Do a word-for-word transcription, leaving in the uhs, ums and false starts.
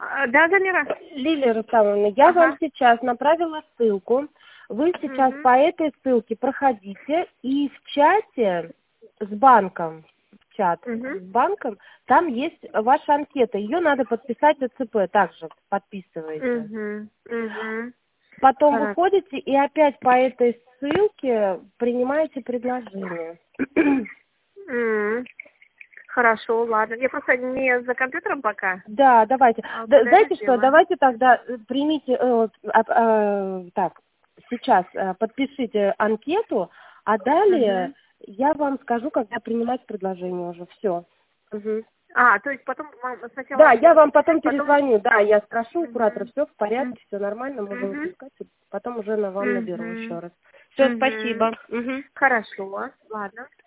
А, Да, Замира? Лилия Рустамовна, я Ага. вам сейчас направила ссылку. Вы сейчас Мгм. по этой ссылке проходите и в чате с банком, в чат Мгм. с банком, там есть ваша анкета. Ее надо подписать ОЦП, также подписываете. Мгм. Мгм. Потом Хорошо. выходите и опять по этой ссылке принимаете предложение. М, Хорошо, ладно. Я просто не за компьютером пока. Да, давайте. А, Да, знаете Подожди, что, ладно? давайте тогда э, примите, э, вот, а, а, так, сейчас э, подпишите анкету, а далее Мгм. я вам скажу, когда принимать предложение уже. Все. А, то есть потом вам сначала Да, я анкету вам потом подписать, потом... перезвоню. Да, я спрошу у куратора, Мгм. все в М, порядке, все нормально, можно Мгм. выпускать, и потом уже на вам наберу еще Мгм. раз. Все, Мгм. спасибо. Мгм. Хорошо, ладно.